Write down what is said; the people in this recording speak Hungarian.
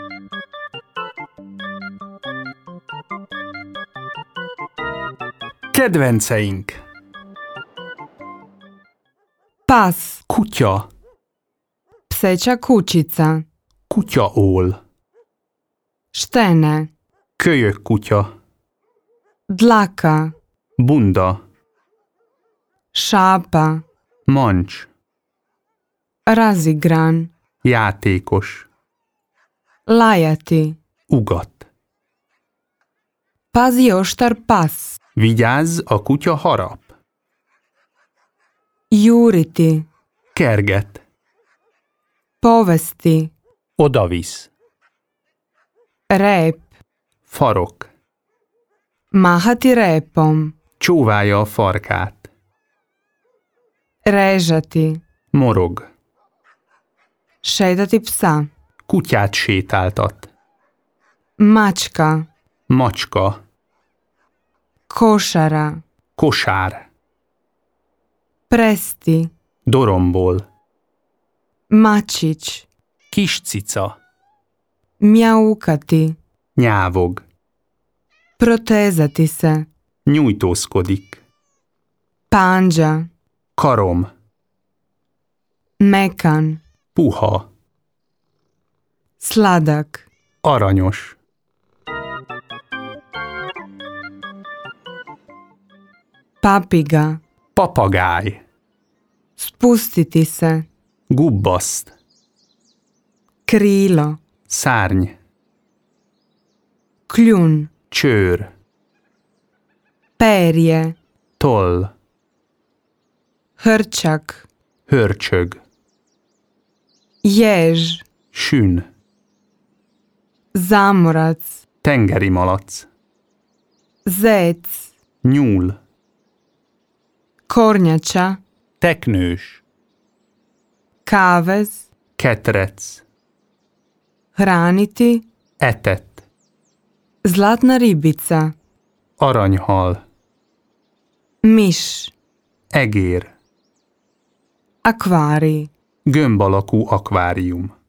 Kedvenceink. Pas, Kutya, pseća kućica, kutyaól, štene, kölyök kutya, dlaka, bunda, šapa, mancs, razigran, játékos, lajati. ugat. Pazi oštar pas, Vigyázz, a kutya harap. juriti, Kerget, povesti, odavisz, rep, farok, mahati repom, csóválja a farkát, režati, morog, šetati psa, kutyát sétáltat, mačka, macska, košara, kosár, presti, dorombol, mačić, kis cica, mjaukati, nyávog, protezati se, nyújtózkodik, panđa, karom, mekan, puha, sladak. aranyos, Papiga, papagáj, spustiti se, gubbaszt, krilo, szárny, kljun, csőr, perje, toll, hrčak, hörcsög, jež, sün, zamorac, tengeri malac, zec, nyúl, kornjača, teknős, kavez, ketrec, hraniti, etett, zlatna ribica, aranyhal, miš, egér, akvarij. gömb alakú akvárium.